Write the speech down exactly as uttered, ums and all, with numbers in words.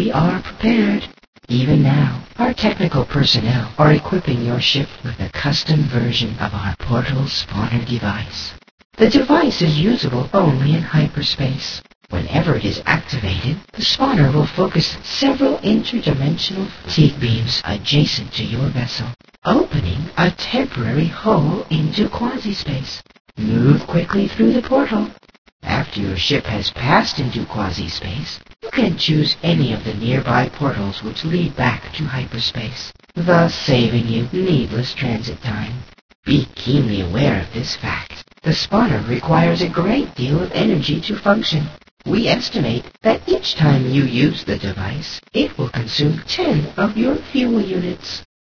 we are prepared. Even now, our technical personnel are equipping your ship with a custom version of our portal spawner device. The device is usable only in hyperspace. Whenever it is activated, the spawner will focus several interdimensional fatigue beams adjacent to your vessel, opening a temporary hole into quasi-space. Move quickly through the portal. After your ship has passed into quasi-space, you can choose any of the nearby portals which lead back to hyperspace, thus saving you needless transit time. Be keenly aware of this fact. The spawner requires a great deal of energy to function. We estimate that each time you use the device, it will consume ten of your fuel units.